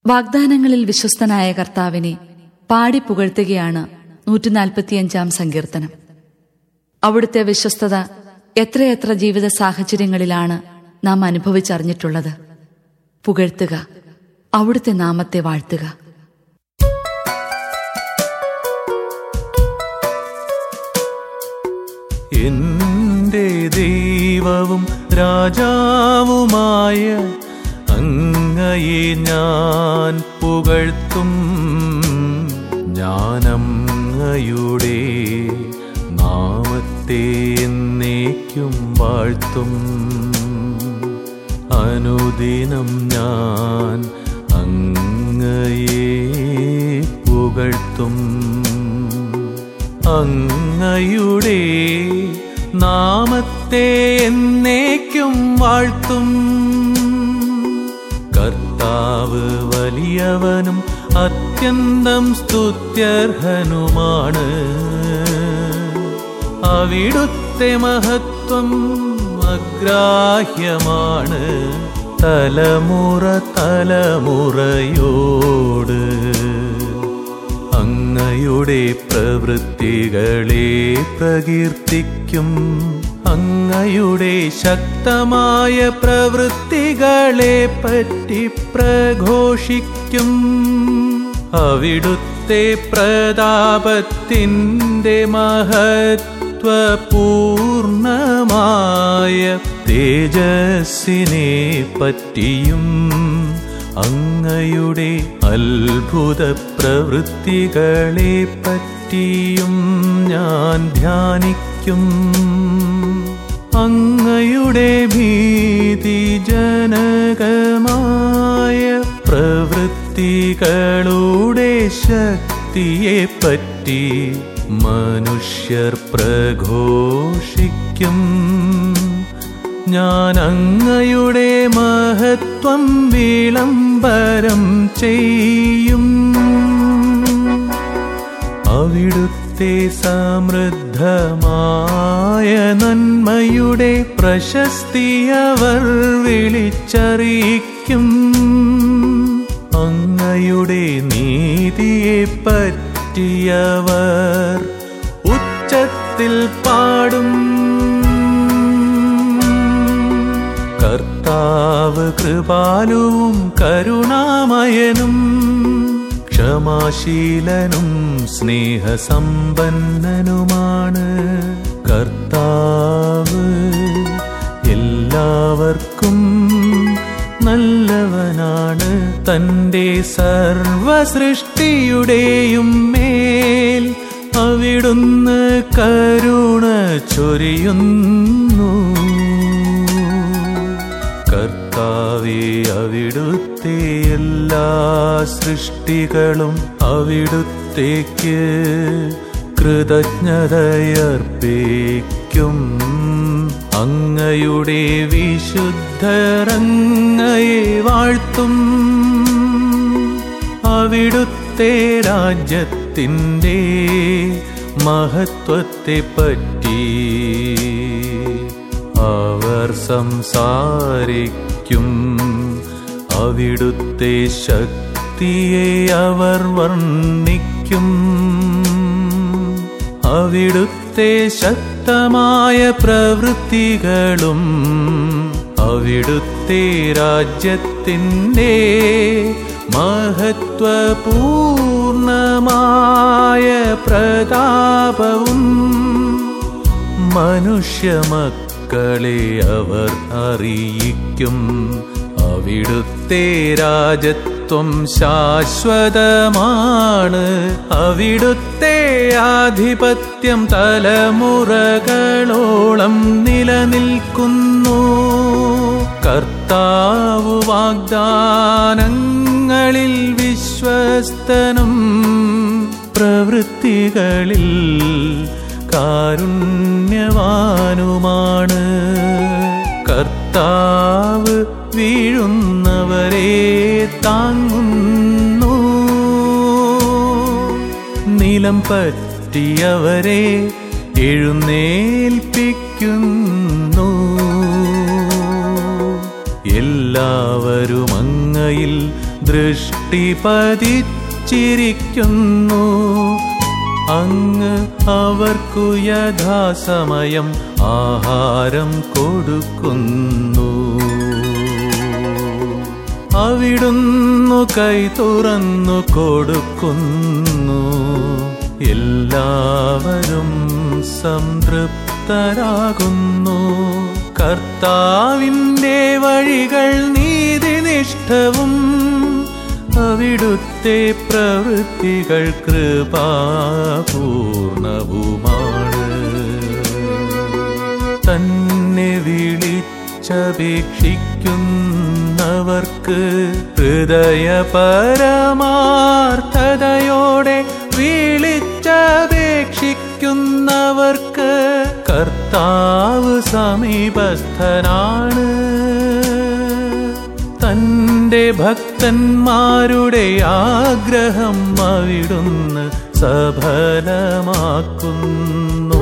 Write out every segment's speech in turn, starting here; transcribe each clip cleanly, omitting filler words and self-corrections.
വാഗ്ദാനങ്ങളിൽ വിശ്വസ്തനായ കർത്താവിനെ പാടി പുകഴ്ത്തുകയാണ് 145 സങ്കീർത്തനം. അവിടുത്തെ വിശ്വസ്തത എത്രയെത്ര ജീവിത സാഹചര്യങ്ങളിലാണ് നാം അനുഭവിച്ചറിഞ്ഞിട്ടുള്ളത്. പുകഴ്ത്തുക, അവിടുത്തെ നാമത്തെ വാഴ്ത്തുക. എന്റെ ദൈവവും രാജാവുമായ അങ്ങയെ ഞാൻ പുകഴ്ത്തും. ഞാനങ്ങയുടെ നാമത്തെ എന്നേക്കും വാഴ്ത്തും. അനുദിനം ഞാൻ അങ്ങയെ പുകഴ്ത്തും. അങ്ങയുടെ നാമത്തെ എന്നേക്കും വാഴ്ത്തും. കർത്താവ് വലിയവനും അത്യന്തം സ്തുത്യർഹനുമാണ്. അവിടുത്തെ മഹത്വം അഗ്രാഹ്യമാണ്. തലമുറ തലമുറയോട് അങ്ങയുടെ പ്രവൃത്തികളെ പ്രകീർത്തിക്കും. അങ്ങയുടെ ശക്തമായ പ്രവൃത്തികളെ പറ്റി പ്രഘോഷിക്കും. അവിടുത്തെ പ്രതാപത്തിൻ്റെ മഹത്വപൂർണമായ തേജസ്സിനെ പറ്റിയും അങ്ങയുടെ അത്ഭുത പ്രവൃത്തികളെ പറ്റിയും ഞാൻ ധ്യാനിക്കും. അങ്ങയുടെ ഭീതിജനകമായ പ്രവൃത്തികളുടെ ശക്തിയെപ്പറ്റി മനുഷ്യർ പ്രഘോഷിക്കും. ഞാൻ അങ്ങയുടെ മഹത്വം വിളംബരം ചെയ്യും. അവിടുത്തെ സമൃദ്ധമായ നന്മയുടെ പ്രശസ്തി അവർ വിളിച്ചറിയിക്കും. അങ്ങയുടെ നീതിയെ പറ്റിയവർ ഉച്ചത്തിൽ പാടും. കർത്താവ് കൃപാലുവും കരുണാമയനും ക്ഷമാശീലനും സ്നേഹസമ്പന്നനുമാണ്. കർത്താവ് എല്ലാവർക്കും നല്ലവനാണ്. തൻ്റെ സർവസൃഷ്ടിയുടെയും മേൽ അവിടുന്ന് കരുണ ചൊരിയുന്നു. കർത്താവേ, അവിടുത്തെ എല്ലാ സൃഷ്ടികളും അവിടുത്തേക്ക് കൃതജ്ഞതയർപ്പിക്കും. അങ്ങയുടെ വിശുദ്ധരങ്ങയെ വാഴ്ത്തും. അവിടുത്തെ രാജ്യത്തിൻ്റെ മഹത്വത്തെപ്പറ്റി അവർ സംസാരിക്കും. അവിടുത്തെ ശക്തിയെ അവർ വർണ്ണിക്കും. അവിടുത്തെ ശക്തമായ പ്രവൃത്തികളും അവിടുത്തെ രാജ്യത്തിൻ്റെ മഹത്വപൂർണമായ പ്രതാപവും മനുഷ്യമക്കളെ അവർ അറിയിക്കും. അവിടുത്തെ രാജത്വം ശാശ്വതമാണ്. അവിടുത്തെ ആധിപത്യം തലമുറകളോളം നിലനിൽക്കുന്നു. കർത്താവ് വാഗ്ദാനങ്ങളിൽ വിശ്വസ്തനും പ്രവൃത്തികളിൽ കാരുണ്യവാനുമാണ്. കർത്താവ് വീഴുന്നവരെ താങ്ങുന്നു. നിലം പറ്റിയവരെ എഴുന്നേൽപ്പിക്കുന്നു. എല്ലാ എല്ലാവരും അങ്ങയിൽ ദൃഷ്ടി പതിച്ചിരിക്കുന്നു. അങ്ങ് അവർക്കു യഥാസമയം ആഹാരം കൊടുക്കുന്നു. അവിടുന്നു കൈ തുറന്നു കൊടുക്കുന്നു. എല്ലാവരും സംതൃപ്തരാകുന്നു. കർത്താവിൻ്റെ വഴികൾ നീതിനിഷ്ഠവും അവിടുത്തെ പ്രവൃത്തികൾ കൃപാപൂർണവുമാണ്. തന്നെ വിളിച്ചപേക്ഷിക്കുന്നവർക്ക് ഹൃദയപരമാർത്ഥതയോടെ വിളിച്ചപേക്ഷിക്കുന്നവർക്ക് കർത്താവ് സമീപസ്ഥനാണ്. തൻ്റെ ഭക്തന്മാരുടെ ആഗ്രഹം അവിടുന്ന് സഫലമാക്കുന്നു.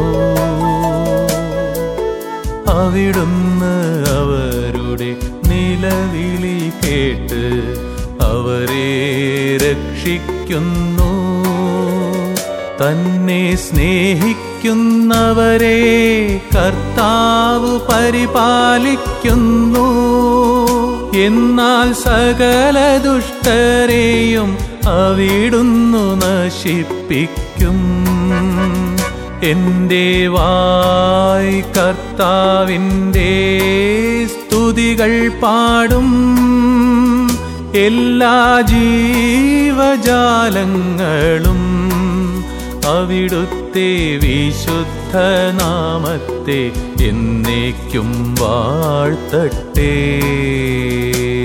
അവിടുന്ന് അവരുടെ നിലവിളി കേട്ട് അവരെ രക്ഷിക്കുന്നു. തന്നെ സ്നേഹിക്കുന്നവരെ കർത്താവ് പരിപാലിക്കുന്നു. എന്നാൽ സകല ദുഷ്ടരെയും അവിടുന്നു നശിപ്പിക്കും. എൻ്റെ വായ് കർത്താവിൻ്റെ സ്തുതികൾ പാടും. എല്ലാ ജീവജാലങ്ങളും അവിടുത്തെ വിശുദ്ധ നാമത്തെ എന്നേക്കും വാഴ്ത്തട്ടെ.